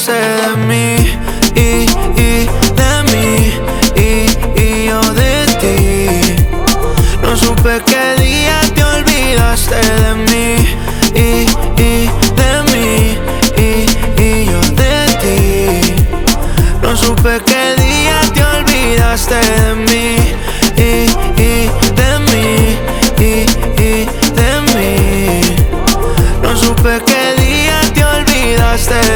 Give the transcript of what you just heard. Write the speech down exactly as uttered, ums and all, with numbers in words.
olvidaste de mí, y, y de mí, y, y yo de ti. No supe qué día te olvidaste de mí, y, y de mí, y, y yo de ti. No supe qué día te olvidaste de mí, y, y de mí, y, y de mí. No supe qué día te olvidaste